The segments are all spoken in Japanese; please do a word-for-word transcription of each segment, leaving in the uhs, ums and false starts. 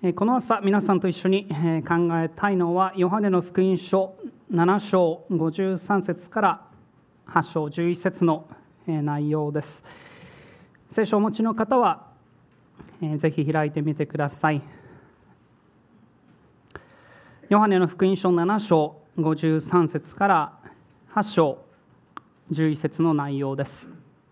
この朝皆さんと一緒に考えたいのはヨハネの福音書なな章ごじゅうさん節からはち章じゅういち節の内容です。聖書をお持ちの方はぜひ開いてみてください。ヨハネの福音書なな章ごじゅうさん節からはち章じゅういち節の内容です。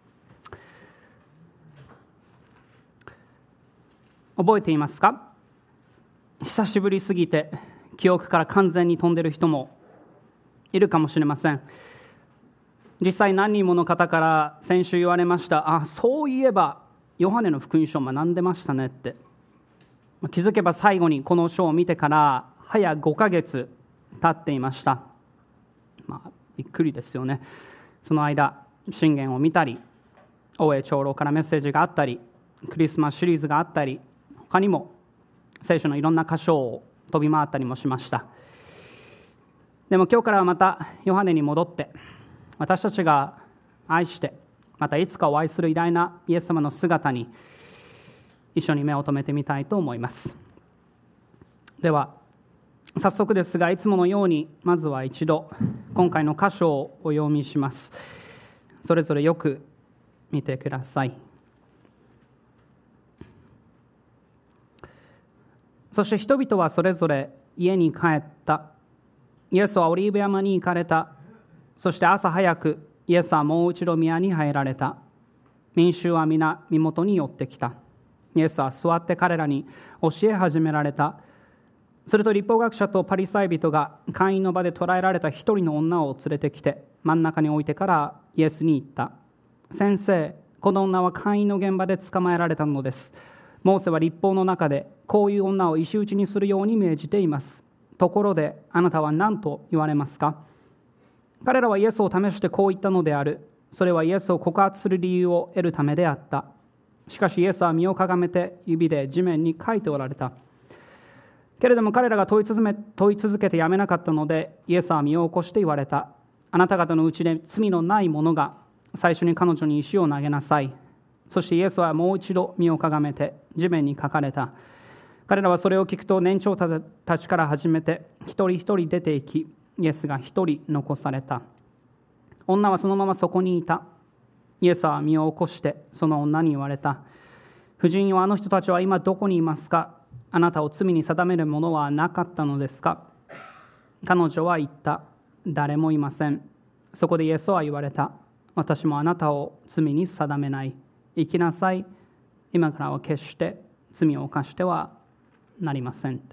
覚えていますか？久しぶりすぎて記憶から完全に飛んでいる人もいるかもしれません。実際何人もの方から先週言われました。あ、そういえばヨハネの福音書を学んでましたねって。気づけば最後にこの書を見てから早ごかげつ経っていました。まあびっくりですよね。その間箴言を見たり、大江長老からメッセージがあったり、クリスマスシリーズがあったり、他にも聖書のいろんな箇所を飛び回ったりもしました。でも今日からはまたヨハネに戻って、私たちが愛してまたいつかお会いする偉大なイエス様の姿に一緒に目を留めてみたいと思います。では早速ですが、いつものようにまずは一度今回の箇所をお読みします。それぞれよく見てください。そして人々はそれぞれ家に帰った。イエスはオリーブ山に行かれた。そして朝早くイエスはもう一度宮に入られた。民衆は皆身元に寄ってきた。イエスは座って彼らに教え始められた。すると律法学者とパリサイ人が会員の場で捕らえられた一人の女を連れてきて真ん中に置いてからイエスに言った。先生、この女は会員の現場で捕まえられたのです。モーセは律法の中でこういう女を石打ちにするように命じています。ところであなたは何と言われますか？彼らはイエスを試してこう言ったのである。それはイエスを告発する理由を得るためであった。しかしイエスは身をかがめて指で地面に書いておられた。けれども彼らが問い続め、問い続けてやめなかったので、イエスは身を起こして言われた。あなた方のうちで罪のない者が最初に彼女に石を投げなさい。そしてイエスはもう一度身をかがめて地面に書かれた。彼らはそれを聞くと年長たちから始めて一人一人出て行き、イエスが一人残された。女はそのままそこにいた。イエスは身を起こしてその女に言われた。夫人よ、あの人たちは今どこにいますか？あなたを罪に定めるものはなかったのですか？彼女は言った。誰もいません。そこでイエスは言われた。私もあなたを罪に定めない。生きなさい。今からは決して罪を犯してはなりません。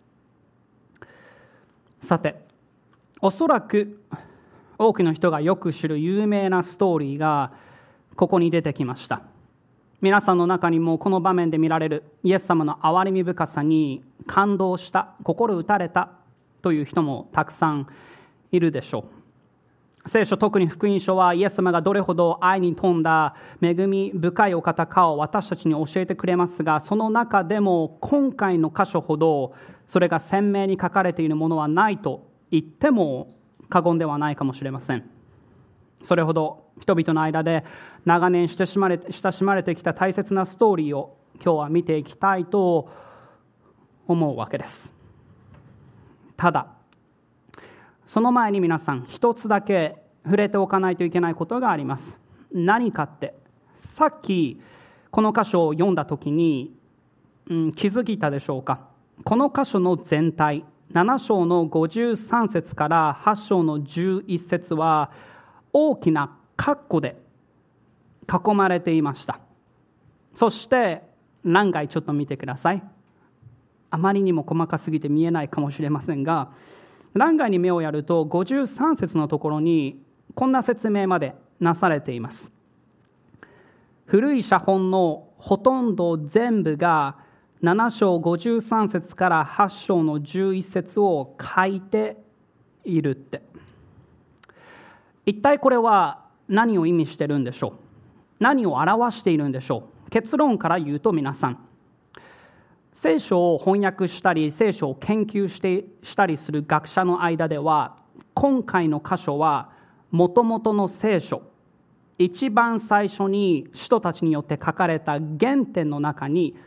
さて、おそらく多くの人がよく知る有名なストーリーがここに出てきました。皆さんの中にもこの場面で見られるイエス様の憐れみ深さに感動した、心打たれたという人もたくさんいるでしょう。聖書、特に福音書はイエス様がどれほど愛に富んだ恵み深いお方かを私たちに教えてくれますが、その中でも今回の箇所ほどそれが鮮明に書かれているものはないと言っても過言ではないかもしれません。それほど人々の間で長年親しまれて、親しまれてきた大切なストーリーを今日は見ていきたいと思うわけです。ただその前に皆さん一つだけ触れておかないといけないことがあります。何かって、さっきこの箇所を読んだ時に、うん、気づいたでしょうか？この箇所の全体なな章のごじゅうさん節からはち章のじゅういち節は大きな括弧で囲まれていました。そして欄外ちょっと見てください。あまりにも細かすぎて見えないかもしれませんが、欄外に目をやるとごじゅうさん節のところにこんな説明までなされています。古い写本のほとんど全部がなな章ごじゅうさん節からはち章のじゅういち節を書いているって。一体これは何を意味しているんでしょう？何を表しているんでしょう？結論から言うと、皆さん聖書を翻訳したり聖書を研究してしたりする学者の間では、今回の箇所はもともとの聖書、一番最初に使徒たちによって書かれた原点の中に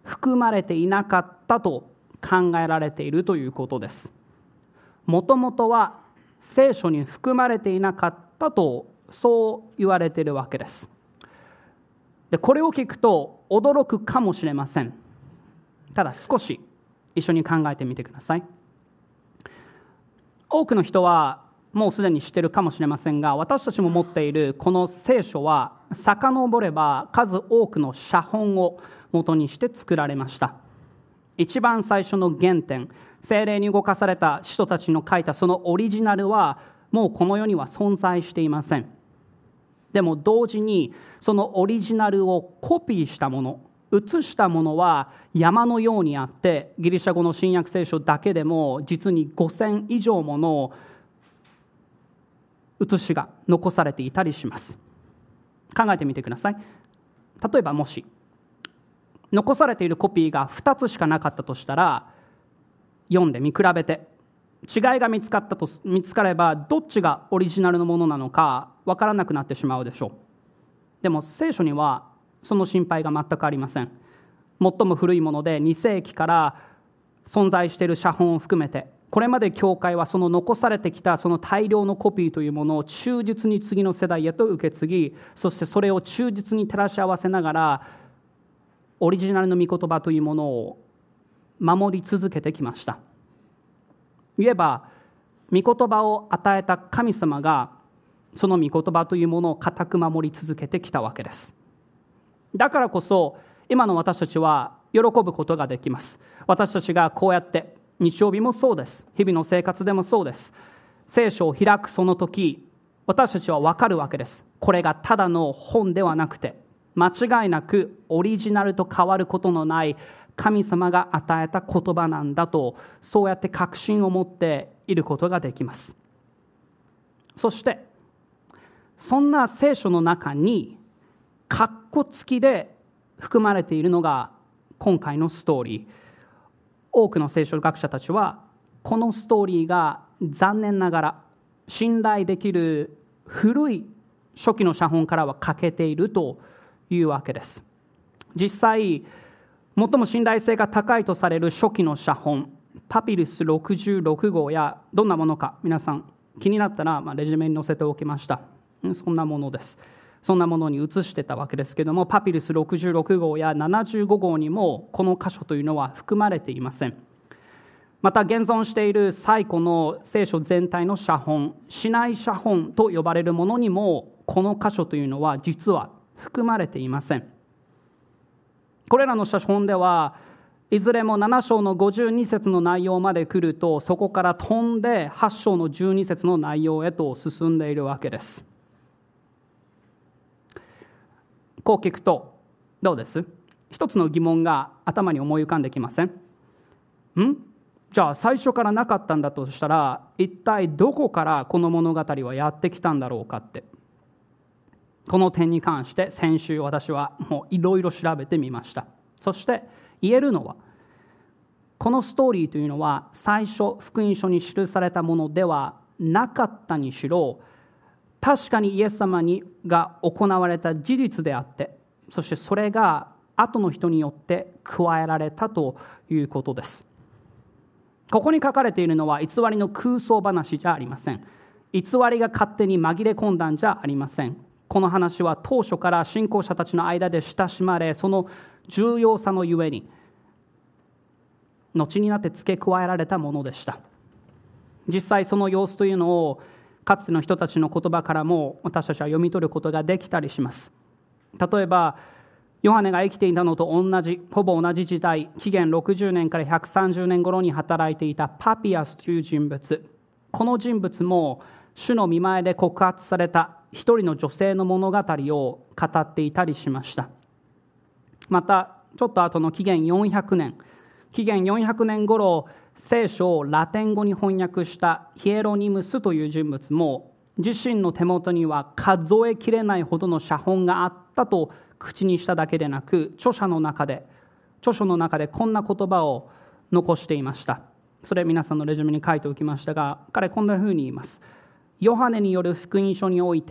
含まれていなかったと考えられているということです。もともとは聖書に含まれていなかったとそう言われているわけです。で、これを聞くと驚くかもしれません。ただ少し一緒に考えてみてください。多くの人はもうすでに知っているかもしれませんが、私たちも持っているこの聖書は遡れば数多くの写本を元にして作られました。一番最初の原点、聖霊に動かされた使徒たちの書いたそのオリジナルはもうこの世には存在していません。でも同時にそのオリジナルをコピーしたもの、写したものは山のようにあって、ギリシャ語の新約聖書だけでも実にごせん以上もの写しが残されていたりします。考えてみてください。例えばもし残されているコピーがふたつしかなかったとしたら、読んで見比べて違いが見つかったと見つかれば、どっちがオリジナルのものなのか分からなくなってしまうでしょう。でも聖書にはその心配が全くありません。最も古いものでに世紀から存在している写本を含めて、これまで教会はその残されてきたその大量のコピーというものを忠実に次の世代へと受け継ぎ、そしてそれを忠実に照らし合わせながらオリジナルの御言葉というものを守り続けてきました。言えば御言葉を与えた神様がその御言葉というものを固く守り続けてきたわけです。だからこそ今の私たちは喜ぶことができます。私たちがこうやって日曜日もそうです。日々の生活でもそうです。聖書を開くその時、私たちは分かるわけです。これがただの本ではなくて、間違いなくオリジナルと変わることのない神様が与えた言葉なんだと、そうやって確信を持っていることができます。そしてそんな聖書の中にカッコ付きで含まれているのが今回のストーリー。多くの聖書学者たちはこのストーリーが残念ながら信頼できる古い初期の写本からは欠けているというわけです。実際最も信頼性が高いとされる初期の写本、パピルスろくじゅうろく号や、どんなものか皆さん気になったら、まあ、レジュメに載せておきました。そんなものです。そんなものに写してたわけですけども、パピルスろくじゅうろく号やななじゅうご号にもこの箇所というのは含まれていません。また現存している最古の聖書全体の写本、シナイ写本と呼ばれるものにもこの箇所というのは実は含まれていません。これらの写本ではいずれもなな章のごじゅうに節の内容まで来ると、そこから飛んではち章のじゅうに節の内容へと進んでいるわけです。こう聞くとどうです？一つの疑問が頭に思い浮かんできません？ん？じゃあ最初からなかったんだとしたら、一体どこからこの物語はやってきたんだろうかって、この点に関して先週私はもういろいろ調べてみました。そして言えるのは、このストーリーというのは最初福音書に記されたものではなかったにしろ、確かにイエス様にが行われた事実であって、そしてそれが後の人によって加えられたということです。ここに書かれているのは偽りの空想話じゃありません。偽りが勝手に紛れ込んだんじゃありません。この話は当初から信仰者たちの間で親しまれ、その重要さのゆえに後になって付け加えられたものでした。実際その様子というのをかつての人たちの言葉からも私たちは読み取ることができたりします。例えばヨハネが生きていたのと同じ、ほぼ同じ時代、紀元ろくじゅうねんからひゃくさんじゅうねん頃に働いていたパピアスという人物、この人物も主の御前で告発された一人の女性の物語を語っていたりしました。またちょっと後の紀元よんひゃくねん紀元よんひゃくねん頃、聖書をラテン語に翻訳したヒエロニムスという人物も、自身の手元には数えきれないほどの写本があったと口にしただけでなく、著者の中で著書の中でこんな言葉を残していました。それ皆さんのレジュメに書いておきましたが、彼こんなふうに言います。ヨハネによる福音書において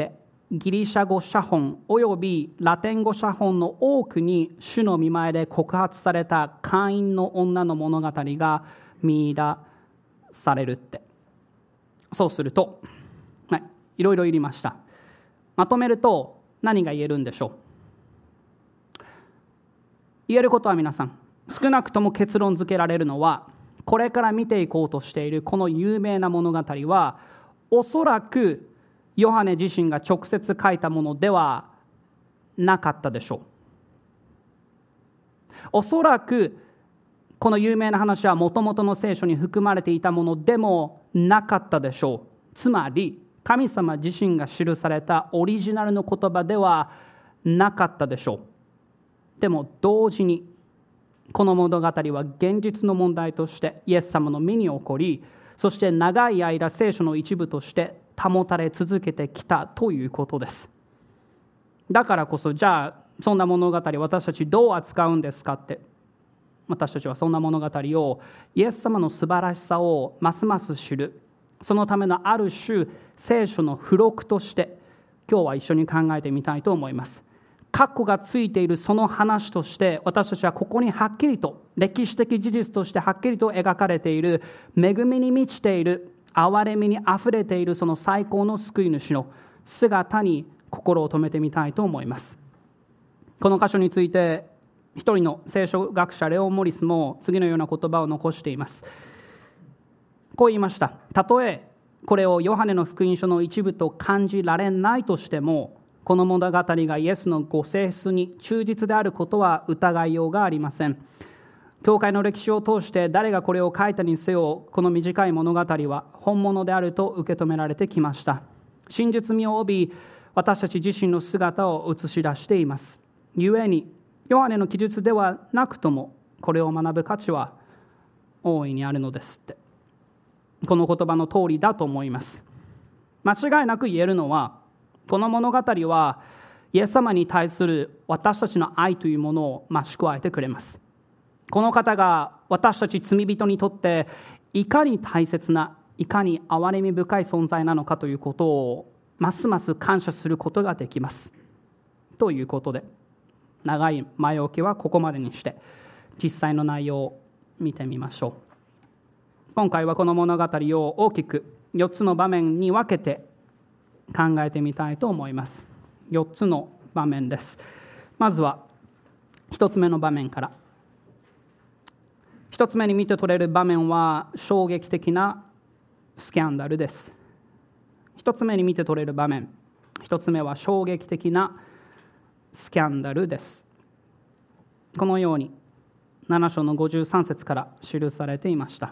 ギリシャ語写本およびラテン語写本の多くに主の御前で告発された会員の女の物語が見出されるって。そうすると、はい、いろいろ言いました。まとめると何が言えるんでしょう。言えることは皆さん、少なくとも結論付けられるのは、これから見ていこうとしているこの有名な物語は、おそらくヨハネ自身が直接書いたものではなかったでしょう。おそらくこの有名な話はもともとの聖書に含まれていたものでもなかったでしょう。つまり神様自身が記されたオリジナルの言葉ではなかったでしょう。でも同時にこの物語は現実の問題としてイエス様の身に起こり、そして長い間聖書の一部として保たれ続けてきたということです。だからこそ、じゃあそんな物語私たちどう扱うんですかって、私たちはそんな物語をイエス様の素晴らしさをますます知る、そのためのある種聖書の付録として今日は一緒に考えてみたいと思います。括弧がついているその話として、私たちはここにはっきりと歴史的事実としてはっきりと描かれている、恵みに満ちている、憐れみにあふれているその最高の救い主の姿に心を留めてみたいと思います。この箇所について一人の聖書学者レオン・モリスも次のような言葉を残しています。こう言いました。たとえこれをヨハネの福音書の一部と感じられないとしても、この物語がイエスのご性質に忠実であることは疑いようがありません。教会の歴史を通して誰がこれを書いたにせよ、この短い物語は本物であると受け止められてきました。真実味を帯び、私たち自身の姿を映し出しています。故にヨハネの記述ではなくともこれを学ぶ価値は大いにあるのですって。この言葉の通りだと思います。間違いなく言えるのは、この物語はイエス様に対する私たちの愛というものを増し加えてくれます。この方が私たち罪人にとっていかに大切な、いかに憐れみ深い存在なのかということをますます感謝することができます。ということで、長い前置きはここまでにして実際の内容を見てみましょう。今回はこの物語を大きくよっつの場面に分けて考えてみたいと思います。よっつの場面です。まずはひとつめの場面から。ひとつめに見て取れる場面は衝撃的なスキャンダルです。ひとつめに見て取れる場面、ひとつめは衝撃的なスキャンダルです。このようになな章のごじゅうさん節から記されていました。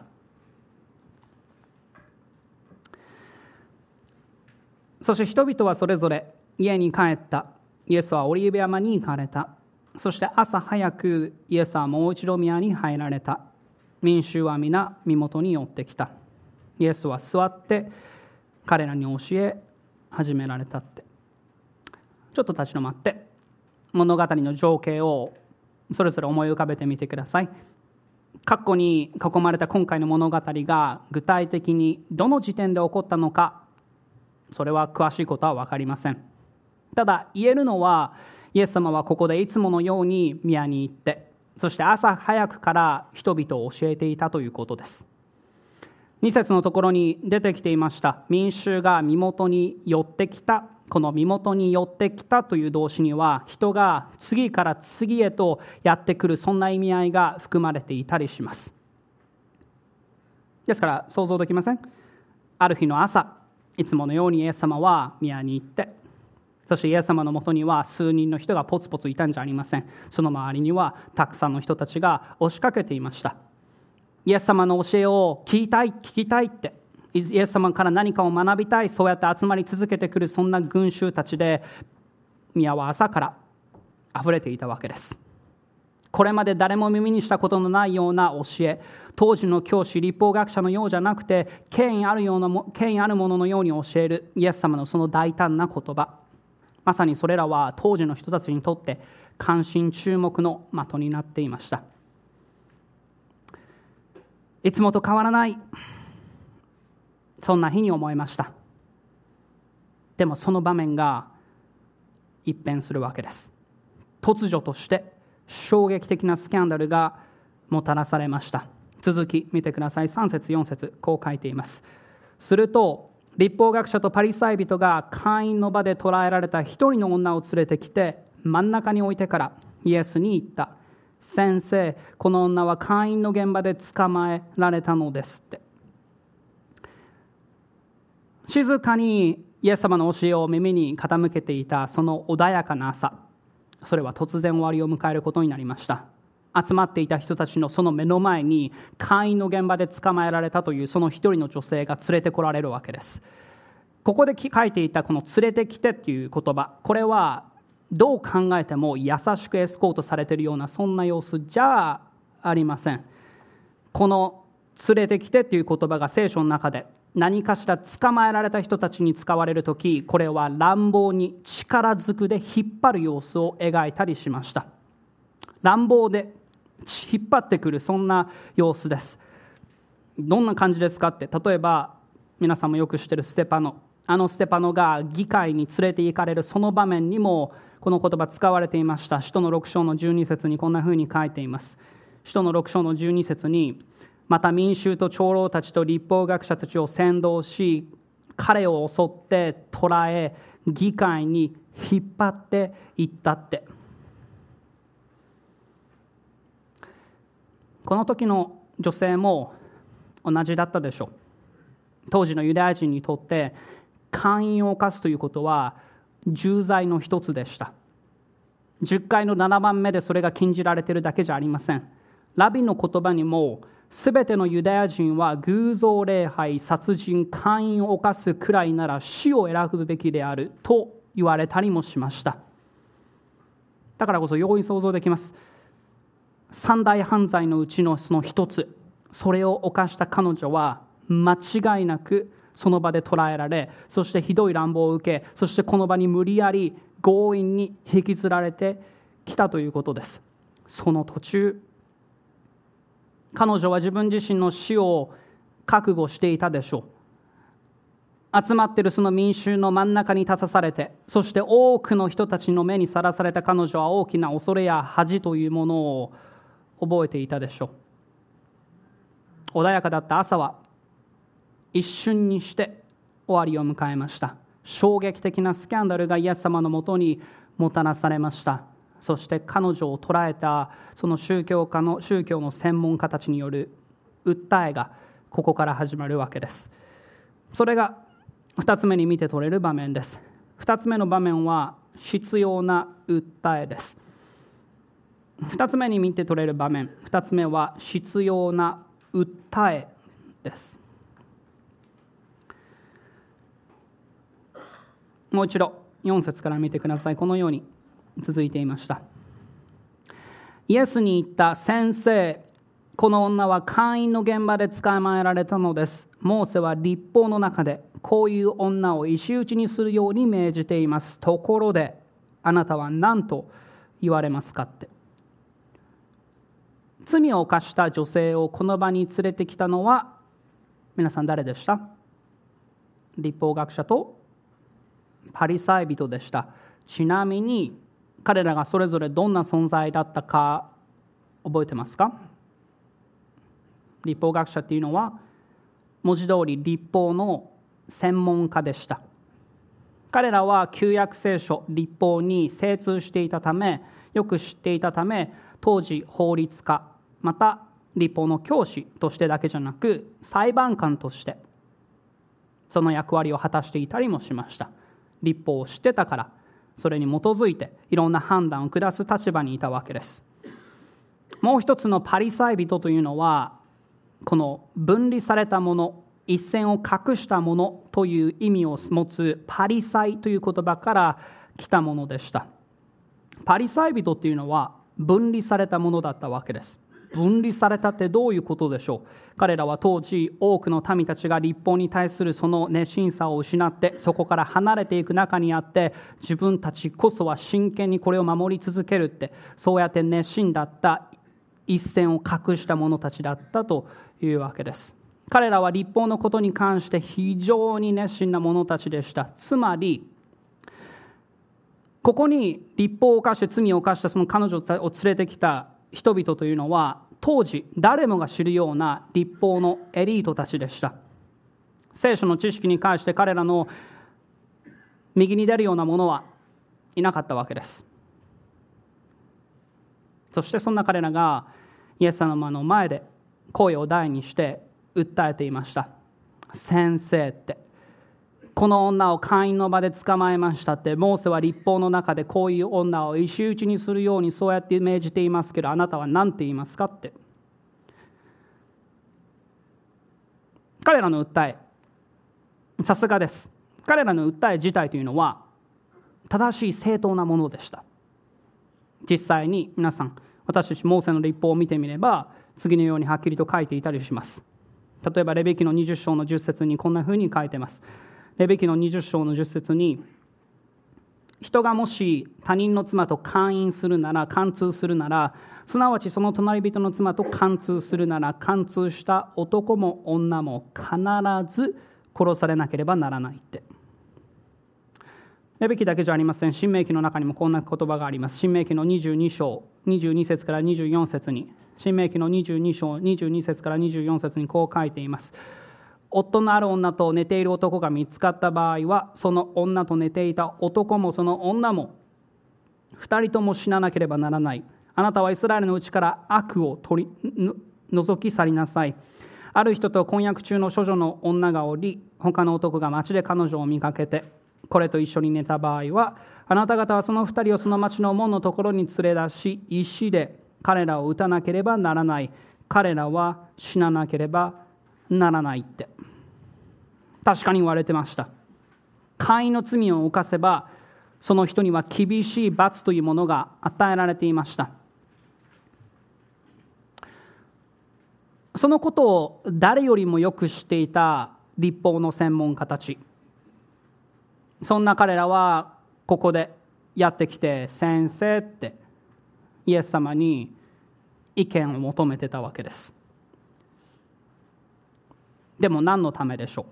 そして人々はそれぞれ家に帰った。イエスはオリーブ山に行かれた。そして朝早くイエスはもう一度宮に入られた。民衆は皆身元に寄ってきた。イエスは座って彼らに教え始められたって。ちょっと立ち止まって物語の情景をそれぞれ思い浮かべてみてください。括弧に囲まれた今回の物語が具体的にどの時点で起こったのか、それは詳しいことは分かりません。ただ言えるのは、イエス様はここでいつものように宮に行って、そして朝早くから人々を教えていたということです。に節のところに出てきていました。民衆が身元に寄ってきた。この身元に寄ってきたという動詞には、人が次から次へとやってくる、そんな意味合いが含まれていたりします。ですから想像できません？ある日の朝、いつものようにイエス様は宮に行って、そしてイエス様のもとには数人の人がポツポツいたんじゃありません。その周りにはたくさんの人たちが押しかけていました。イエス様の教えを聞きたい、聞きたいって、イエス様から何かを学びたい、そうやって集まり続けてくる、そんな群衆たちで宮は朝からあふれていたわけです。これまで誰も耳にしたことのないような教え、当時の教師、律法学者のようじゃなくて、権威あるようなも、権威あるもののように教えるイエス様のその大胆な言葉、まさにそれらは当時の人たちにとって関心注目の的になっていました。いつもと変わらない、そんな日に思いました。でもその場面が一変するわけです。突如として衝撃的なスキャンダルがもたらされました。続き見てください。さん節よん節こう書いています。すると律法学者とパリサイ人が会員の場で捕らえられた一人の女を連れてきて真ん中に置いてからイエスに言った。先生、この女は会員の現場で捕まえられたのですって。静かにイエス様の教えを耳に傾けていたその穏やかな朝、それは突然終わりを迎えることになりました。集まっていた人たちのその目の前に会員の現場で捕まえられたというその一人の女性が連れてこられるわけです。ここで書いていたこの連れてきてっていう言葉、これはどう考えても優しくエスコートされているようなそんな様子じゃありません。この連れてきてっていう言葉が聖書の中で何かしら捕まえられた人たちに使われるとき、これは乱暴に力ずくで引っ張る様子を描いたりしました。乱暴で引っ張ってくるそんな様子です。どんな感じですかって、例えば皆さんもよく知っているステパノ、あのステパノが議会に連れて行かれるその場面にもこの言葉使われていました。使徒のろく章のじゅうに節にこんなふうに書いています。使徒のろく章のじゅうに節に、また民衆と長老たちと律法学者たちを先導し、彼を襲って捕らえ議会に引っ張っていったって。この時の女性も同じだったでしょう。当時のユダヤ人にとって姦淫を犯すということは重罪の一つでした。じゅっかいのななばんめでそれが禁じられているだけじゃありません。ラビの言葉にも、すべてのユダヤ人は偶像礼拝、殺人、姦淫を犯すくらいなら死を選ぶべきであると言われたりもしました。だからこそ容易想像できます。三大犯罪のうちのその一つ、それを犯した彼女は間違いなくその場で捕らえられ、そしてひどい乱暴を受け、そしてこの場に無理やり強引に引きずられてきたということです。その途中、彼女は自分自身の死を覚悟していたでしょう。集まっているその民衆の真ん中に立たされて、そして多くの人たちの目にさらされた彼女は大きな恐れや恥というものを覚えていたでしょう。穏やかだった朝は一瞬にして終わりを迎えました。衝撃的なスキャンダルがイエス様のもとにもたらされました。そして彼女を捕らえたその宗教家の宗教の専門家たちによる訴えがここから始まるわけです。それがふたつめに見て取れる場面です。ふたつめの場面は必要な訴えです。ふたつめに見て取れる場面、ふたつめは必要な訴えです。もう一度よん節から見てください。このように続いていました。イエスに言った。先生、この女は姦淫の現場で捕まえられたのです。モーセは律法の中でこういう女を石打ちにするように命じています。ところであなたは何と言われますかって。罪を犯した女性をこの場に連れてきたのは皆さん誰でした？律法学者とパリサイ人でした。ちなみに彼らがそれぞれどんな存在だったか覚えてますか？律法学者っていうのは文字通り律法の専門家でした。彼らは旧約聖書、律法に精通していたため、よく知っていたため、当時法律家、また律法の教師としてだけじゃなく裁判官としてその役割を果たしていたりもしました。律法を知ってたから、それに基づいていろんな判断を下す立場にいたわけです。もう一つのパリサイ人というのは、この分離されたもの、一線を隠したものという意味を持つパリサイという言葉から来たものでした。パリサイ人というのは分離されたものだったわけです。分離されたってどういうことでしょう。彼らは当時多くの民たちが律法に対するその熱心さを失ってそこから離れていく中にあって、自分たちこそは真剣にこれを守り続けるって、そうやって熱心だった一線を隠した者たちだったというわけです。彼らは律法のことに関して非常に熱心な者たちでした。つまりここに律法を犯して罪を犯したその彼女を連れてきた人々というのは、当時誰もが知るような律法のエリートたちでした。聖書の知識に関して彼らの右に出るような者はいなかったわけです。そしてそんな彼らがイエス様の前で声を大にして訴えていました。先生って、この女を会員の場で捕まえましたって、モーセは律法の中でこういう女を石打ちにするようにそうやって命じていますけど、あなたは何て言いますかって。彼らの訴え、さすがです。彼らの訴え自体というのは正しい正当なものでした。実際に皆さん、私たちモーセの律法を見てみれば次のようにはっきりと書いていたりします。例えばレビ記のにじゅっ章のじゅっ節にこんなふうに書いてます。レビ記のにじゅっ章のじゅっ節に、人がもし他人の妻と姦淫するなら、姦通するなら、すなわちその隣人の妻と姦通するなら、姦通した男も女も必ず殺されなければならないって。レビ記だけじゃありません。申命記の中にもこんな言葉があります。申命記のにじゅうに章にじゅうに節からにじゅうよん節に、申命記のにじゅうに章にじゅうに節からにじゅうよん節にこう書いています。夫のある女と寝ている男が見つかった場合は、その女と寝ていた男もその女も二人とも死ななければならない。あなたはイスラエルのうちから悪を取り除き去りなさい。ある人と婚約中の処女の女がおり、他の男が町で彼女を見かけてこれと一緒に寝た場合は、あなた方はその二人をその町の門のところに連れ出し、石で彼らを撃たなければならない。彼らは死ななければならないって。確かに言われてました。姦淫の罪を犯せばその人には厳しい罰というものが与えられていました。そのことを誰よりもよく知っていた律法の専門家たち、そんな彼らはここでやってきて、先生ってイエス様に意見を求めてたわけです。でも何のためでしょう。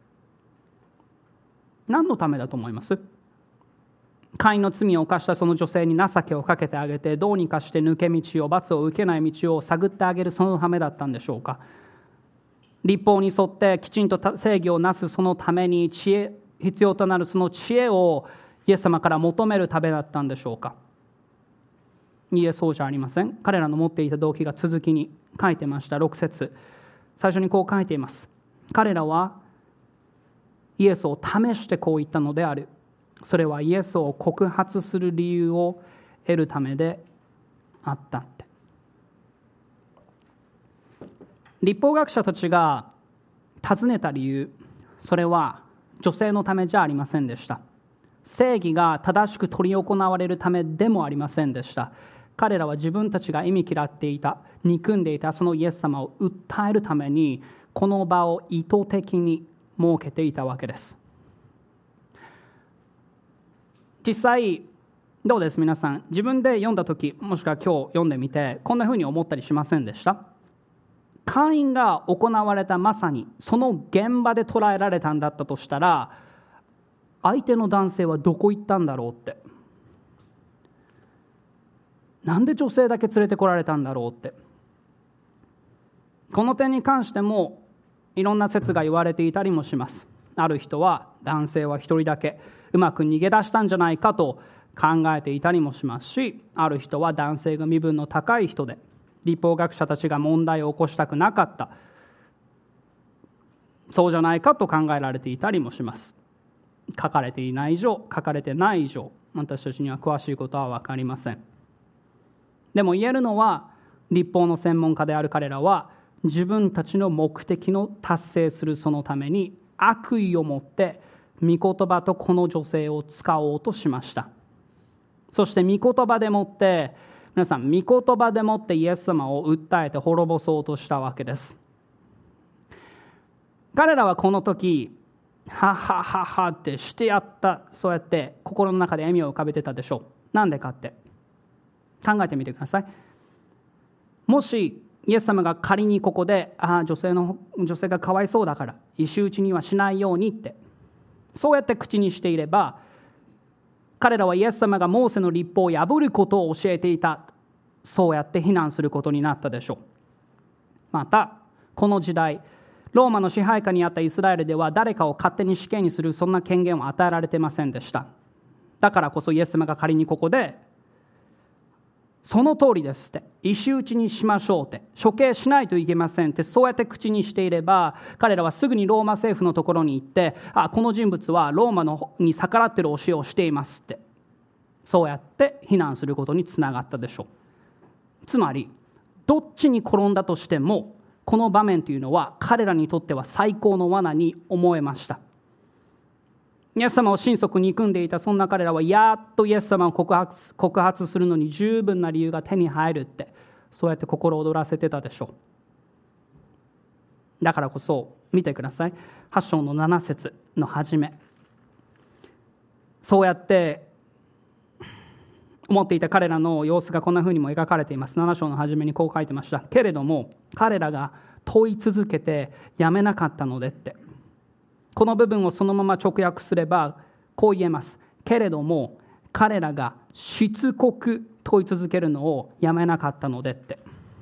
何のためだと思います？姦淫の罪を犯したその女性に情けをかけてあげて、どうにかして抜け道を、罰を受けない道を探ってあげる、そのためだったんでしょうか。律法に沿ってきちんと正義をなすそのために、知恵必要となるその知恵をイエス様から求めるためだったんでしょうか。いいえ、そうじゃありません。彼らの持っていた動機が続きに書いてました。ろく節、最初にこう書いています。彼らはイエスを試してこう言ったのである。それはイエスを告発する理由を得るためであったって。律法学者たちが尋ねた理由、それは女性のためじゃありませんでした。正義が正しく執り行われるためでもありませんでした。彼らは自分たちが忌み嫌っていた、憎んでいたそのイエス様を訴えるために、この場を意図的に設けていたわけです。実際どうです皆さん、自分で読んだ時、もしくは今日読んでみてこんなふうに思ったりしませんでした？姦淫が行われたまさにその現場で捕らえられたんだったとしたら、相手の男性はどこ行ったんだろうって、なんで女性だけ連れてこられたんだろうって、この点に関してもいろんな説が言われていたりもします。ある人は男性は一人だけうまく逃げ出したんじゃないかと考えていたりもしますし、ある人は男性が身分の高い人で律法学者たちが問題を起こしたくなかった、そうじゃないかと考えられていたりもします。書かれていない以上、書かれてない以上、私たちには詳しいことは分かりません。でも言えるのは、律法の専門家である彼らは自分たちの目的の達成するそのために悪意を持って御言葉とこの女性を使おうとしました。そして御言葉でもって皆さん、御言葉でもってイエス様を訴えて滅ぼそうとしたわけです。彼らはこの時ははははってしてやった、そうやって心の中で笑みを浮かべてたでしょう。なんでかって考えてみてください。もしイエス様が仮にここで、ああ女性の女性がかわいそうだから石打ちにはしないようにってそうやって口にしていれば、 彼らはイエス様がモーセの律法を破ることを教えていた。そうやって非難することになったでしょう。また、この時代、ローマの支配下にあったイスラエルでは誰かを勝手に死刑にするそんな権限を与えられていませんでした。だからこそイエス様が仮にここでその通りですって石打ちにしましょうって処刑しないといけませんってそうやって口にしていれば、彼らはすぐにローマ政府のところに行って、あ、この人物はローマのに逆らっている教えをしていますってそうやって非難することにつながったでしょう。つまりどっちに転んだとしてもこの場面というのは彼らにとっては最高の罠に思えました。イエス様を心底憎んでいたそんな彼らはやっとイエス様を告発、告発するのに十分な理由が手に入るってそうやって心躍らせてたでしょう。だからこそ見てください。はち章のなな節の初め、そうやって思っていた彼らの様子がこんな風にも描かれています。なな章の初めにこう書いてました。けれども彼らが問い続けてやめなかったのでって、この部分をそのまま直訳すればこう言えます。けれども彼らがしつこく問い続けるのをやめなかったのでって、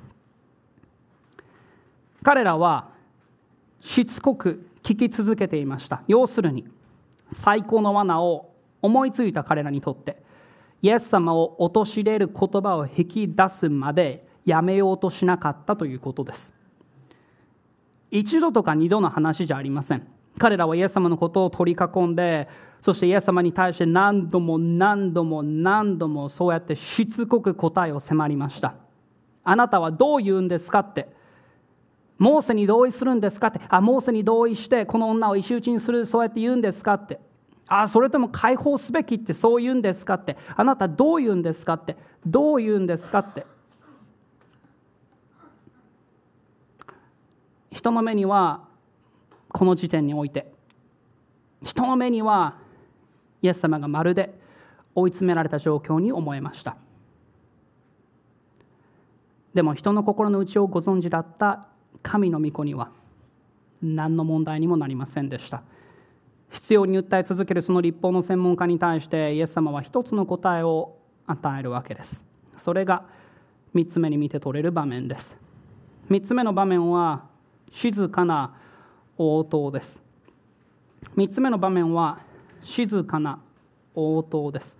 彼らはしつこく聞き続けていました。要するに最高の罠を思いついた彼らにとってイエス様を陥れる言葉を引き出すまでやめようとしなかったということです。一度とか二度の話じゃありません。彼らはイエス様のことを取り囲んで、そしてイエス様に対して何度も何度も何度もそうやってしつこく答えを迫りました。あなたはどう言うんですかって、モーセに同意するんですかって、あ、モーセに同意してこの女を石打ちにする、そうやって言うんですかって、あ、それとも解放すべきってそう言うんですかって、あなたどう言うんですかって、どう言うんですかって。人の目にはこの時点において人の目にはイエス様がまるで追い詰められた状況に思えました。でも人の心の内をご存知だった神の御子には何の問題にもなりませんでした。必要に訴え続けるその律法の専門家に対してイエス様は一つの答えを与えるわけです。それが三つ目に見て取れる場面です。三つ目の場面は静かな応答です。三つ目の場面は静かな応答です。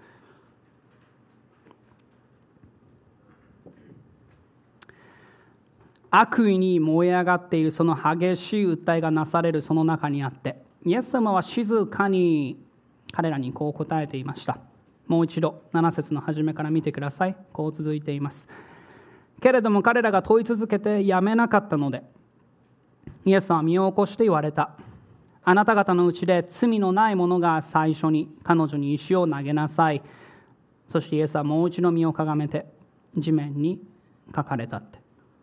悪意に燃え上がっているその激しい訴えがなされるその中にあって、イエス様は静かに彼らにこう答えていました。もう一度なな節の初めから見てください。こう続いています。けれども彼らが問い続けてやめなかったので、イエスは身を起こして言われた。あなた方のうちで罪のない者が最初に彼女に石を投げなさい。そしてイエスはもう一度身をかがめて地面に書かれたって。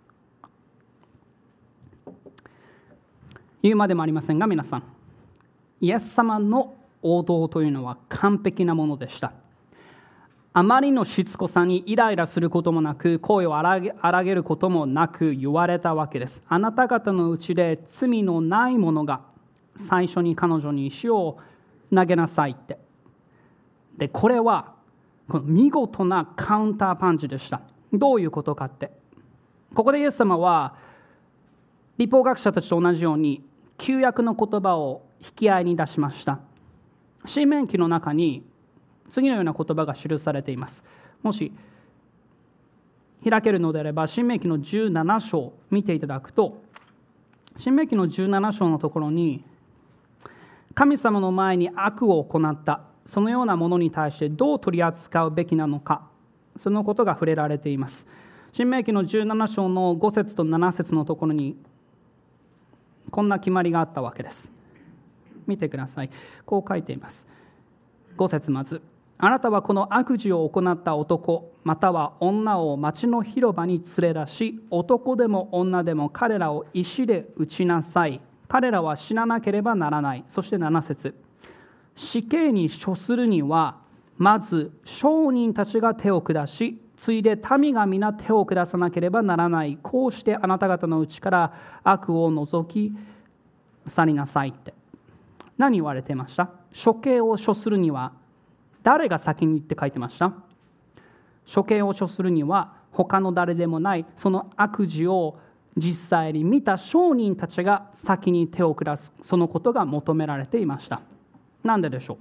言うまでもありませんが皆さん、イエス様の応答というのは完璧なものでした。あまりのしつこさにイライラすることもなく、声を荒げ、荒げることもなく言われたわけです。あなた方のうちで罪のない者が最初に彼女に石を投げなさいって。で、これはこの見事なカウンターパンチでした。どういうことかって、ここでイエス様は律法学者たちと同じように旧約の言葉を引き合いに出しました。申命記の中に次のような言葉が記されています。もし開けるのであれば申命記のじゅうなな章を見ていただくと、申命記のじゅうなな章のところに、神様の前に悪を行ったそのようなものに対してどう取り扱うべきなのか、そのことが触れられています。申命記のじゅうなな章のご節となな節のところにこんな決まりがあったわけです。見てください。こう書いています。ご節まず、あなたはこの悪事を行った男または女を町の広場に連れ出し、男でも女でも彼らを石で打ちなさい。彼らは死ななければならない。そしてなな節、死刑に処するにはまず商人たちが手を下し、次いで民が皆手を下さなければならない。こうしてあなた方のうちから悪を除き去りなさいって。何言われてました？処刑を処するには誰が先にって書いてました？処刑を処するには他の誰でもないその悪事を実際に見た証人たちが先に手を下す、そのことが求められていました。なんででしょ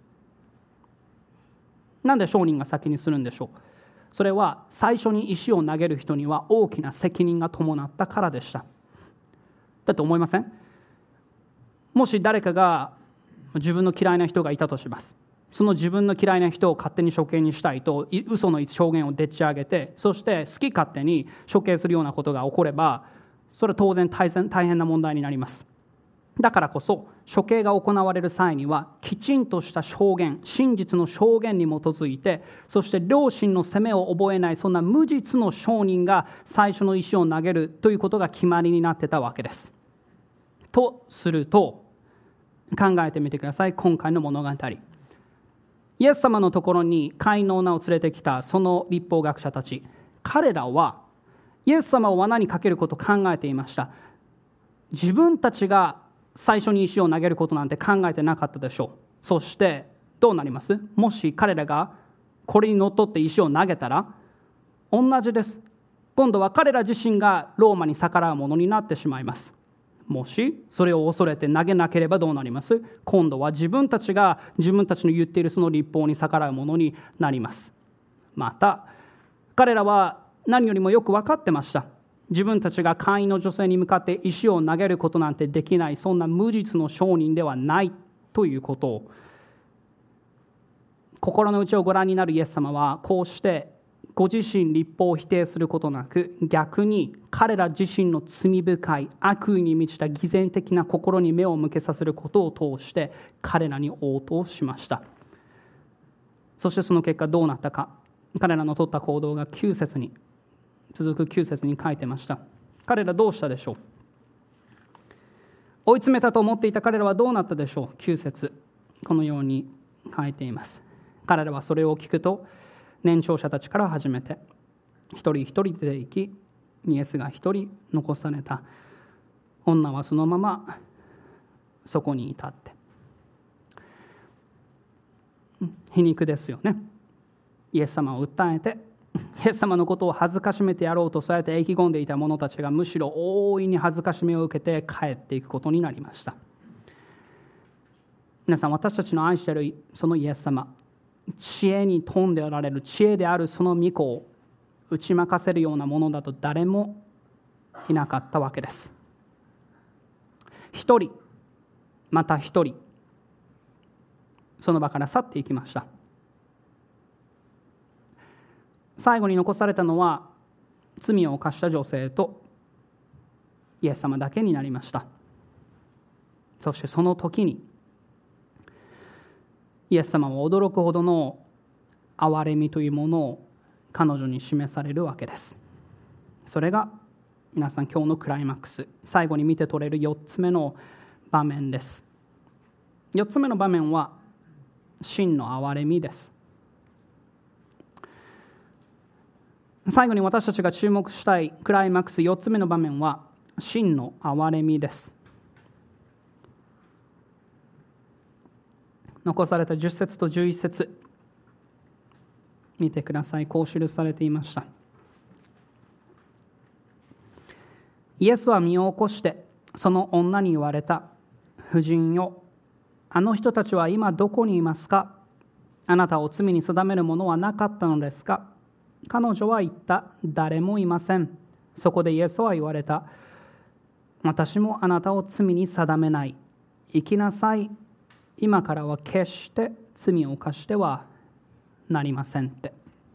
う？なんで証人が先にするんでしょう？それは最初に石を投げる人には大きな責任が伴ったからでした。だと思いません？もし誰かが自分の嫌いな人がいたとします。その自分の嫌いな人を勝手に処刑にしたいと嘘の証言をでっち上げて、そして好き勝手に処刑するようなことが起これば、それは当然大変な問題になります。だからこそ処刑が行われる際にはきちんとした証言、真実の証言に基づいて、そして良心の責めを覚えないそんな無実の証人が最初の石を投げるということが決まりになってたわけです。とすると考えてみてください。今回の物語、イエス様のところにカインの女を連れてきたその律法学者たち、彼らはイエス様を罠にかけることを考えていました。自分たちが最初に石を投げることなんて考えてなかったでしょう。そしてどうなります？もし彼らがこれにのっとって石を投げたら同じです。今度は彼ら自身がローマに逆らうものになってしまいます。もしそれを恐れて投げなければどうなります？今度は自分たちが自分たちの言っているその律法に逆らうものになります。また彼らは何よりもよく分かってました。自分たちが会員の女性に向かって石を投げることなんてできない、そんな無実の証人ではないということを。心の内をご覧になるイエス様はこうしてご自身律法を否定することなく、逆に彼ら自身の罪深い悪意に満ちた偽善的な心に目を向けさせることを通して彼らに応答しました。そしてその結果どうなったか、彼らの取った行動がきゅう節に続くきゅう節に書いてました。彼らどうしたでしょう？追い詰めたと思っていた彼らはどうなったでしょう？きゅう節このように書いています。彼らはそれを聞くと年長者たちから始めて一人一人出て行き、イエスが一人残された。女はそのままそこにいたって。皮肉ですよね。イエス様を訴えてイエス様のことを恥ずかしめてやろうとそうやって意気込んでいた者たちがむしろ大いに恥ずかしめを受けて帰っていくことになりました。皆さん、私たちの愛しているそのイエス様、知恵に富んでおられる知恵であるその御子を打ち負かせるようなものだと誰もいなかったわけです。一人また一人その場から去っていきました。最後に残されたのは罪を犯した女性とイエス様だけになりました。そしてその時にイエス様は驚くほどの憐れみというものを彼女に示されるわけです。それが皆さん今日のクライマックス、最後に見て取れるよっつめの場面です。よっつめの場面は真の憐れみです。最後に私たちが注目したいクライマックスよっつめの場面は真の憐れみです。残されたじゅっ節とじゅういち節見てください。こう記されていました。イエスは身を起こしてその女に言われた。婦人よ、あの人たちは今どこにいますか？あなたを罪に定めるものはなかったのですか？彼女は言った。誰もいません。そこでイエスは言われた。私もあなたを罪に定めない。生きなさい。今からは決して罪を犯してはなりませんって。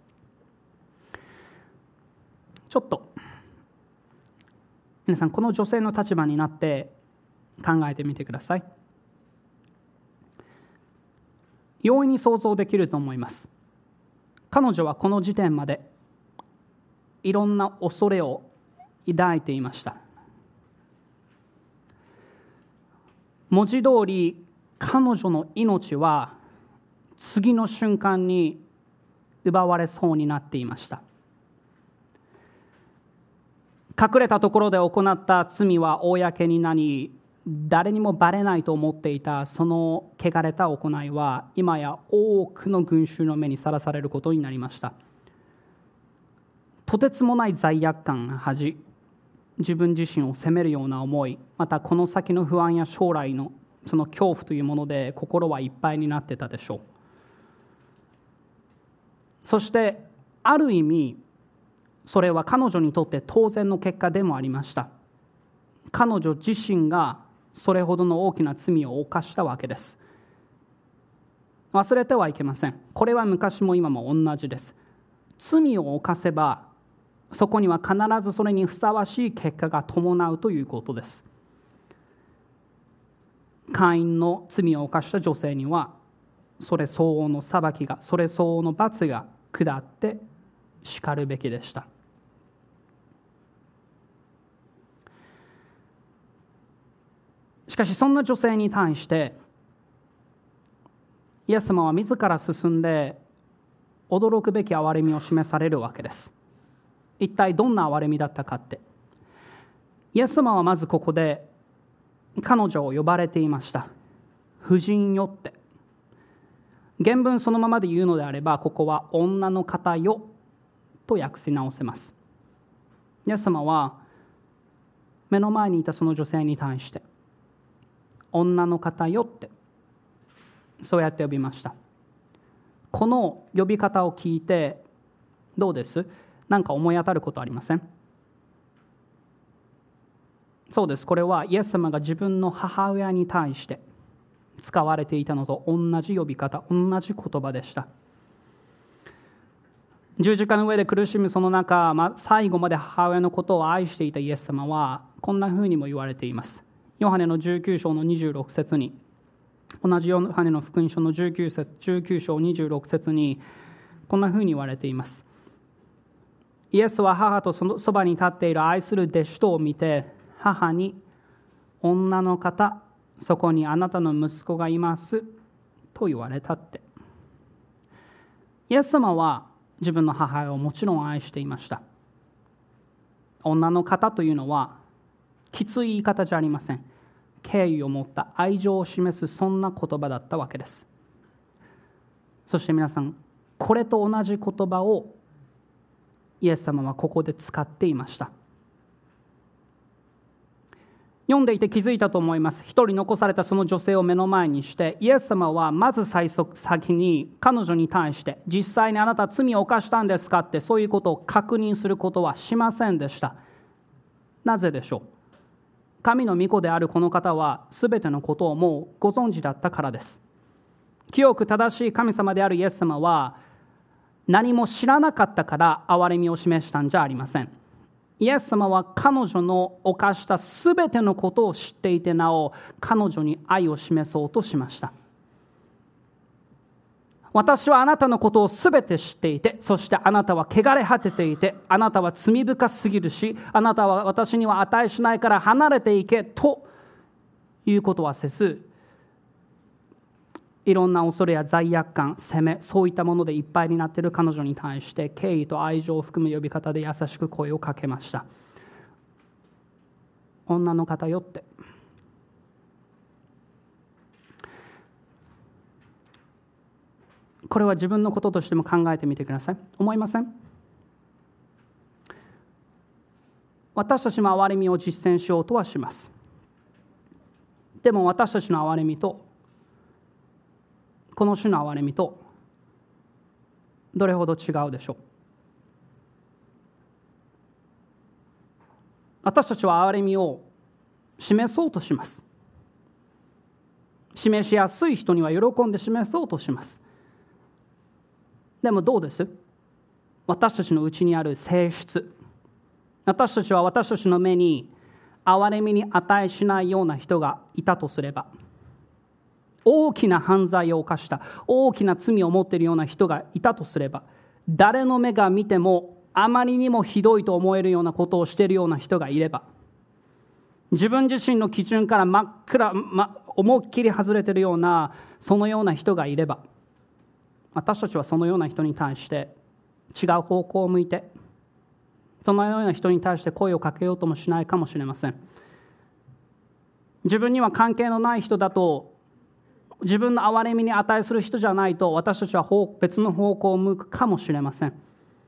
ちょっと皆さん、この女性の立場になって考えてみてください。容易に想像できると思います。彼女はこの時点までいろんな恐れを抱いていました。文字通り彼女の命は次の瞬間に奪われそうになっていました。隠れたところで行った罪は公になり、 誰にもバレないと思っていたその汚れた行いは今や多くの群衆の目にさらされることになりました。とてつもない罪悪感が恥、自分自身を責めるような思い、またこの先の不安や将来のその恐怖というもので心はいっぱいになってたでしょう。そしてある意味それは彼女にとって当然の結果でもありました。彼女自身がそれほどの大きな罪を犯したわけです。忘れてはいけません。これは昔も今も同じです。罪を犯せばそこには必ずそれにふさわしい結果が伴うということです。カインの罪を犯した女性にはそれ相応の裁きが、それ相応の罰が下ってしかるべきでした。しかしそんな女性に対してイエス様は自ら進んで驚くべき憐れみを示されるわけです。一体どんな憐れみだったかって、イエス様はまずここで彼女を呼ばれていました。婦人よって。原文そのままで言うのであれば、ここは女の方よと訳し直せます。イエス様は目の前にいたその女性に対して女の方よってそうやって呼びました。この呼び方を聞いてどうです？何か思い当たることありません？そうです。これはイエス様が自分の母親に対して使われていたのと同じ呼び方、同じ言葉でした。十字架の上で苦しむその中、まあ、最後まで母親のことを愛していたイエス様はこんなふうにも言われています。ヨハネのじゅうきゅう章のにじゅうろく節に、同じヨハネの福音書のじゅうきゅう節、じゅうきゅう章にじゅうろく節にこんなふうに言われています。イエスは母とそのそばに立っている愛する弟子とを見て、母に、女の方、そこにあなたの息子がいますと言われたって。イエス様は自分の母親をもちろん愛していました。女の方というのはきつい言い方じゃありません。敬意を持った愛情を示すそんな言葉だったわけです。そして皆さん、これと同じ言葉をイエス様はここで使っていました。読んでいて気づいたと思います。一人残されたその女性を目の前にして、イエス様はまず最速先に彼女に対して、実際にあなた罪を犯したんですかって、そういうことを確認することはしませんでした。なぜでしょう？神の御子であるこの方はすべてのことをもうご存知だったからです。清く正しい神様であるイエス様は何も知らなかったから憐れみを示したんじゃありません。イエス様は彼女の犯したすべてのことを知っていて、なお彼女に愛を示そうとしました。私はあなたのことをすべて知っていて、そしてあなたは汚れ果てていて、あなたは罪深すぎるし、あなたは私には値しないから離れていけということはせず、いろんな恐れや罪悪感、責め、そういったものでいっぱいになっている彼女に対して敬意と愛情を含む呼び方で優しく声をかけました。女の方よって。これは自分のこととしても考えてみてください。思いません？私たちも憐れみを実践しようとはします。でも私たちの憐れみとこの種の憐れみとどれほど違うでしょう？私たちは憐れみを示そうとします。示しやすい人には喜んで示そうとします。でもどうです？私たちのうちにある性質、私たちは私たちの目に憐れみに値しないような人がいたとすれば、大きな犯罪を犯した大きな罪を持っているような人がいたとすれば、誰の目が見てもあまりにもひどいと思えるようなことをしているような人がいれば、自分自身の基準から真っ暗、ま、思いっきり外れているようなそのような人がいれば、私たちはそのような人に対して違う方向を向いて、そのような人に対して声をかけようともしないかもしれません。 自分には関係のない人だと、自分の憐れみに値する人じゃないと、私たちは別の方向を向くかもしれません。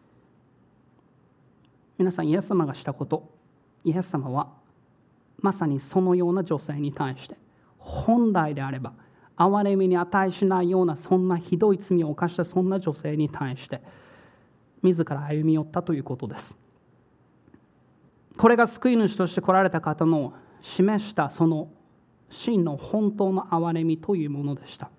皆さん、イエス様がしたこと、イエス様はまさにそのような女性に対して、本来であれば憐れみに値しないような、そんなひどい罪を犯したそんな女性に対して自ら歩み寄ったということです。これが救い主として来られた方の示したその真の本当の憐れみというものでした。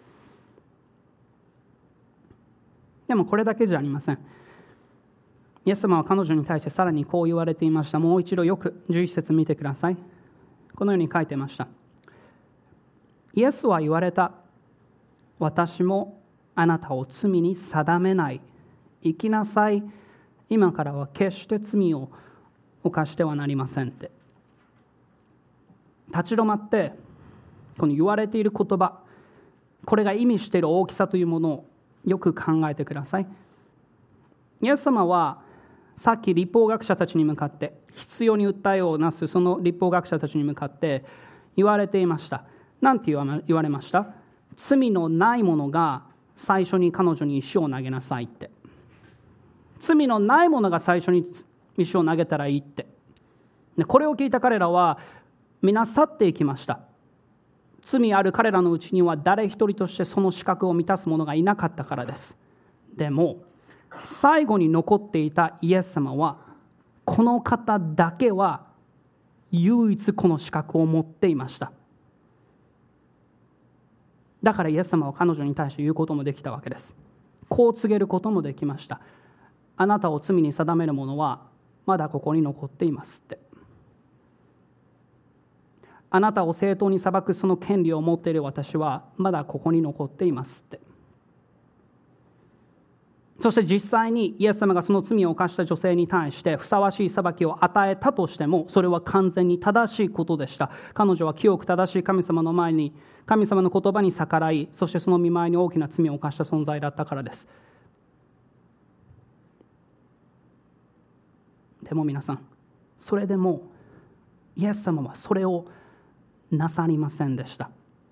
でもこれだけじゃありません。イエス様は彼女に対してさらにこう言われていました。もう一度よくじゅういち節見てください。このように書いていました。イエスは言われた。私もあなたを罪に定めない。生きなさい。今からは決して罪を犯してはなりませんって。立ち止まってこの言われている言葉、これが意味している大きさというものをよく考えてください。イエス様はさっき律法学者たちに向かって、必要に訴えをなすその律法学者たちに向かって言われていました。なんて言われました？罪のない者が最初に彼女に石を投げなさいって。罪のない者が最初に石を投げたらいいって。でこれを聞いた彼らは皆去っていきました。罪ある彼らのうちには誰一人としてその資格を満たす者がいなかったからです。でも最後に残っていたイエス様は、この方だけは唯一この資格を持っていました。だからイエス様は彼女に対して言うこともできたわけです。こう告げることもできました。あなたを罪に定める者はまだここに残っていますって。あなたを正当に裁くその権利を持っている私はまだここに残っていますって。そして実際にイエス様がその罪を犯した女性に対してふさわしい裁きを与えたとしても、それは完全に正しいことでした。彼女は清く正しい神様の前に、神様の言葉に逆らい、そしてその見舞いに大きな罪を犯した存在だったからです。でも皆さん、それでもイエス様はそれをなさりませんでした。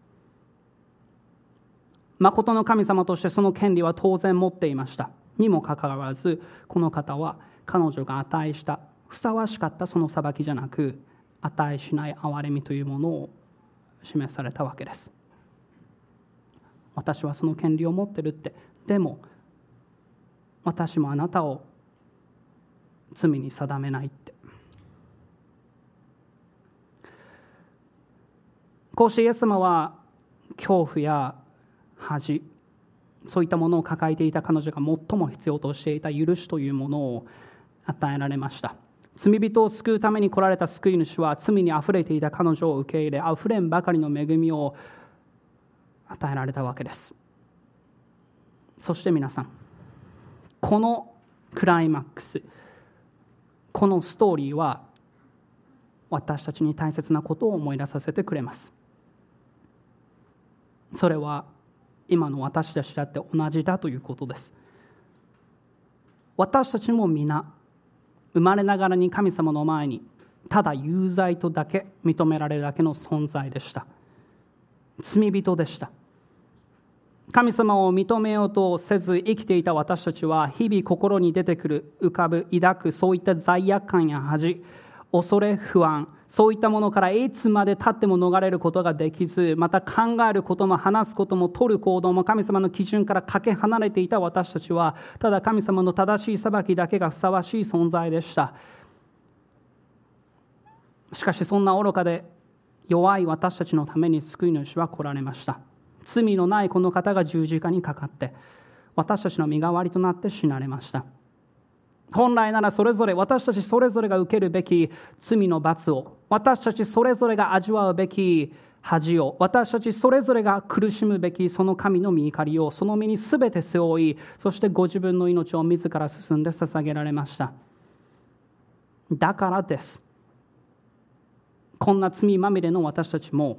誠の神様としてその権利は当然持っていました。にもかかわらず、この方は彼女が値した、ふさわしかったその裁きじゃなく、値しない憐れみというものを示されたわけです。私はその権利を持ってるって。でも私もあなたを罪に定めないって。こうしてイエス様は恐怖や恥、そういったものを抱えていた彼女が最も必要としていた許しというものを与えられました。罪人を救うために来られた救い主は、罪にあふれていた彼女を受け入れ、あふれんばかりの恵みを与えられたわけです。そして皆さん、このクライマックス、このストーリーは私たちに大切なことを思い出させてくれます。それは今の私たちだって同じだということです。私たちも皆生まれながらに神様の前にただ有罪とだけ認められるだけの存在でした。罪人でした。神様を認めようとせず生きていた私たちは、日々心に出てくる、浮かぶ、抱くそういった罪悪感や恥、恐れ、不安、そういったものからいつまで経っても逃れることができず、また考えることも話すことも取る行動も神様の基準からかけ離れていた私たちは、ただ神様の正しい裁きだけがふさわしい存在でした。しかしそんな愚かで弱い私たちのために救い主は来られました。罪のないこの方が十字架にかかって私たちの身代わりとなって死なれました。本来ならそれぞれ私たちそれぞれが受けるべき罪の罰を、私たちそれぞれが味わうべき恥を、私たちそれぞれが苦しむべきその神の御怒りをその身にすべて背負い、そしてご自分の命を自ら進んで捧げられました。だからです。こんな罪まみれの私たちも、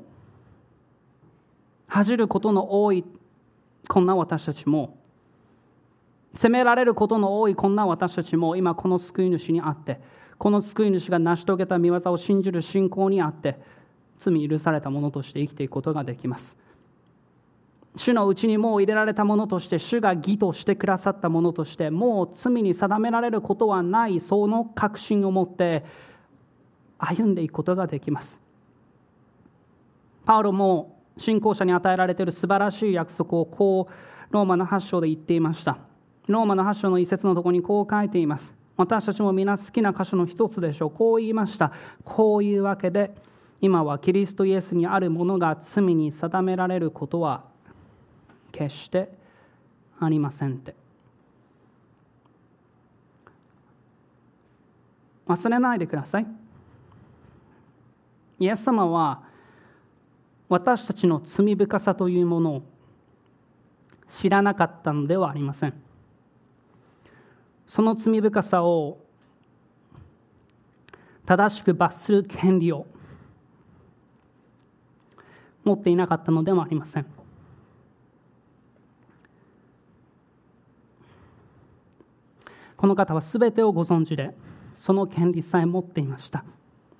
恥じることの多いこんな私たちも、責められることの多いこんな私たちも、今この救い主にあって、この救い主が成し遂げた御業を信じる信仰にあって、 罪許されたものとして生きていくことができます。主のうちにもう入れられたものとして、主が義としてくださったものとして、もう罪に定められることはない、その確信を持って歩んでいくことができます。パウロも信仰者に与えられている素晴らしい約束をこうローマのはち章で言っていました。ローマのはち章の一節のところにこう書いています。私たちも皆好きな箇所の一つでしょう。こう言いました。こういうわけで今はキリストイエスにあるものが罪に定められることは決してありませんって。忘れないでください。イエス様は私たちの罪深さというものを知らなかったのではありません。その罪深さを正しく罰する権利を持っていなかったのではありません。この方はすべてをご存知で、その権利さえ持っていました。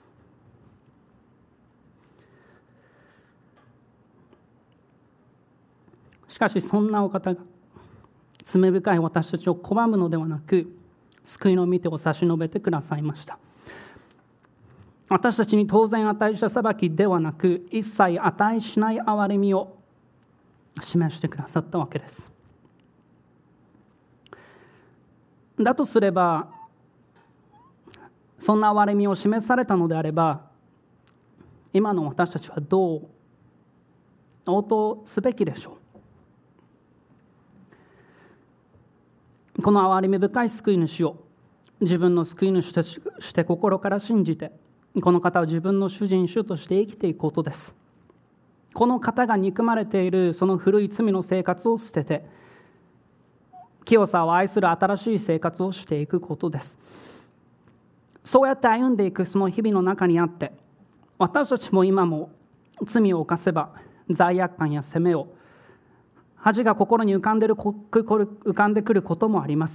しかしそんなお方が罪深い私たちを拒むのではなく、救いの御手を差し伸べてくださいました。私たちに当然値した裁きではなく、一切値しない憐れみを示してくださったわけです。だとすれば、そんな憐れみを示されたのであれば、今の私たちはどう応答すべきでしょう。この憐れみ深い救い主を自分の救い主として心から信じて、この方を自分の主人主として生きていくことです。この方が憎まれているその古い罪の生活を捨てて、清さを愛する新しい生活をしていくことです。そうやって歩んでいくその日々の中にあって、私たちも今も罪を犯せば罪悪感や責めを、恥が心に浮かんでる浮かんでくることもあります。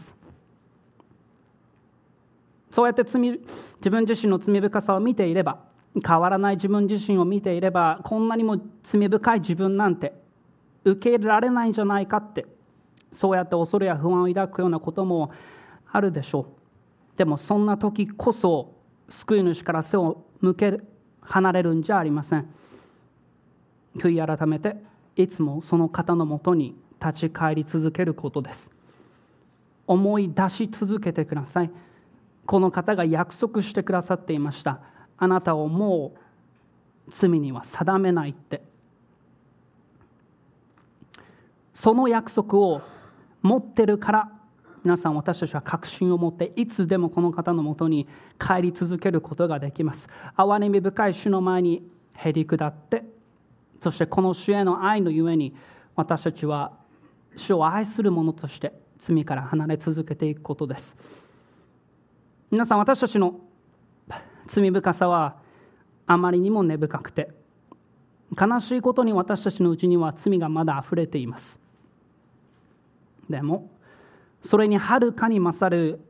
そうやって罪自分自身の罪深さを見ていれば、変わらない自分自身を見ていれば、こんなにも罪深い自分なんて受け入れられないんじゃないかって、そうやって恐れや不安を抱くようなこともあるでしょう。でもそんな時こそ救い主から背を向け離れるんじゃありません。悔い改めていつもその方のもとに立ち返り続けることです。思い出し続けてください。この方が約束してくださっていました。あなたをもう罪には定めないって。その約束を持ってるから、皆さん私たちは確信を持っていつでもこの方のもとに帰り続けることができます。憐れみ深い主の前にへり下って、そしてこの主への愛のゆえに、私たちは主を愛する者として罪から離れ続けていくことです。皆さん、私たちの罪深さはあまりにも根深くて、悲しいことに私たちのうちには罪がまだあふれています。でもそれにはるかに勝る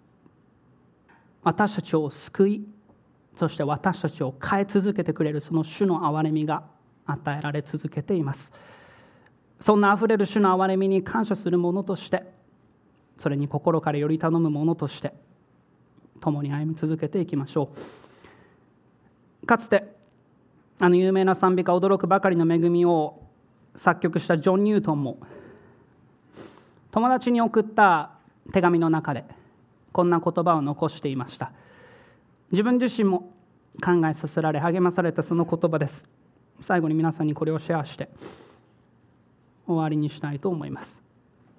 私たちを救い、そして私たちを変え続けてくれるその主の憐れみが与えられ続けています。そんなあふれる主の憐れみに感謝する者として、それに心からより頼む者として共に歩み続けていきましょう。かつてあの有名な賛美歌驚くばかりの恵みを作曲したジョン・ニュートンも、友達に送った手紙の中でこんな言葉を残していました。自分自身も考えさせられ励まされたその言葉です。最後に皆さんにこれをシェアして終わりにしたいと思います。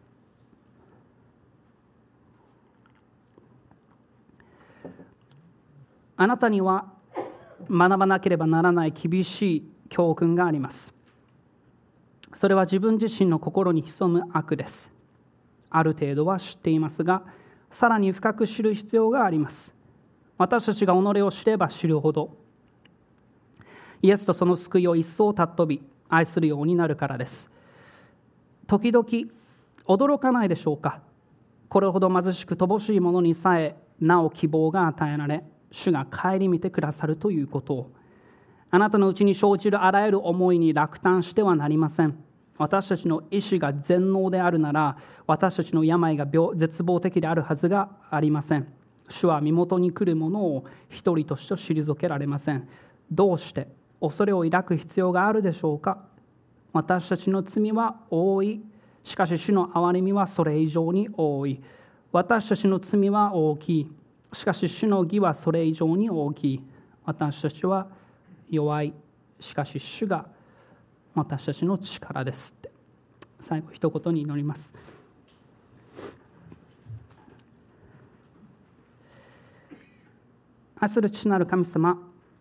あなたには学ばなければならない厳しい教訓があります。それは自分自身の心に潜む悪です。ある程度は知っていますが、さらに深く知る必要があります。私たちが己を知れば知るほど、イエスとその救いを一層尊び愛するようになるからです。時々驚かないでしょうか。これほど貧しく乏しいものにさえなお希望が与えられ、主が顧みてくださるということを。 あなたのうちに生じるあらゆる思いに落胆してはなりません。私たちの意志が全能であるなら、私たちの病が病絶望的であるはずがありません。主は身元に来る者を一人として退けられません。どうして恐れを抱く必要があるでしょうか。私たちの罪は多い。しかし主の憐れみはそれ以上に多い。私たちの罪は大きい。しかし主の義はそれ以上に大きい。私たちは弱い。しかし主が私たちの力ですって、最後一言に祈ります。愛する父なる神様、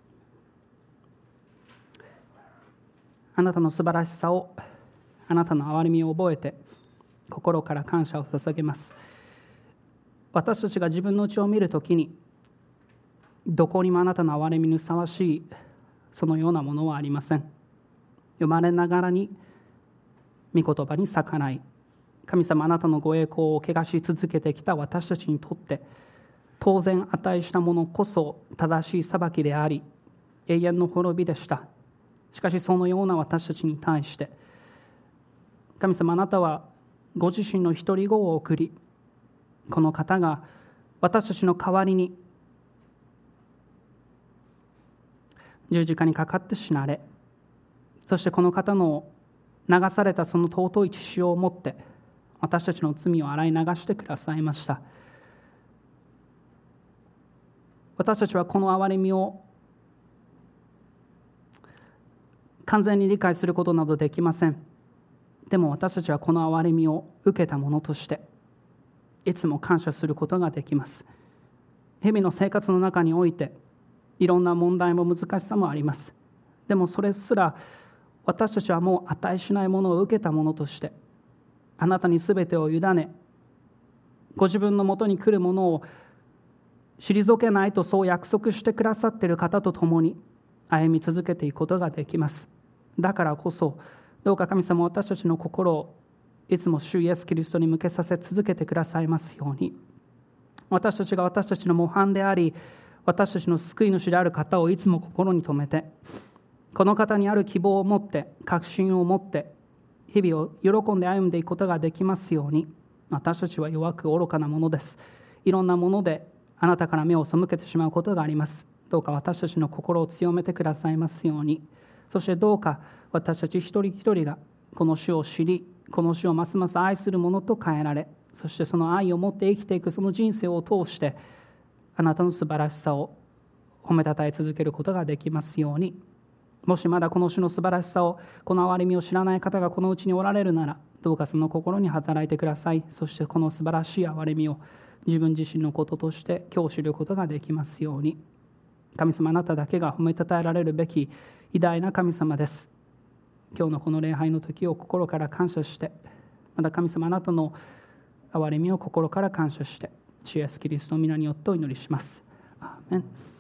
あなたの素晴らしさを、あなたの憐れみを覚えて心から感謝を捧げます。私たちが自分の内を見るときに、どこにもあなたの憐れみにふさわしいそのようなものはありません。生まれながらに御言葉に逆らい、神様あなたのご栄光を汚し続けてきた私たちにとって、当然値したものこそ正しい裁きであり、永遠の滅びでした。しかしそのような私たちに対して、神様あなたはご自身の一人子を送り、この方が私たちの代わりに十字架にかかって死なれ、そしてこの方の流されたその尊い血潮をもって私たちの罪を洗い流してくださいました。私たちはこの憐れみを完全に理解することなどできません。でも私たちはこの憐れみを受けたものとしていつも感謝することができます。日々の生活の中においていろんな問題も難しさもあります。でもそれすら私たちはもう値しないものを受けたものとしてあなたにすべてを委ね、ご自分のもとに来るものを退けないとそう約束してくださっている方と共に歩み続けていくことができます。だからこそどうか神様、私たちの心をいつも主イエスキリストに向けさせ続けてくださいますように、私たちが私たちの模範であり、私たちの救い主である方をいつも心に留めて、この方にある希望を持って確信を持って日々を喜んで歩んでいくことができますように。私たちは弱く愚かなものです。いろんなものであなたから目を背けてしまうことがあります。どうか私たちの心を強めてくださいますように。そしてどうか私たち一人一人がこの主を知り、この主をますます愛するものと変えられ、そしてその愛を持って生きていくその人生を通してあなたの素晴らしさを褒めたたえ続けることができますように。もしまだこの主の素晴らしさを、この憐れみを知らない方がこのうちにおられるなら、どうかその心に働いてください。そしてこの素晴らしい憐れみを自分自身のこととして今日知ることができますように。神様、あなただけが褒めたたえられるべき偉大な神様です。今日のこの礼拝の時を心から感謝して、また神様、あなたの憐れみを心から感謝して、主イエスキリストの皆によってお祈りします。アーメン。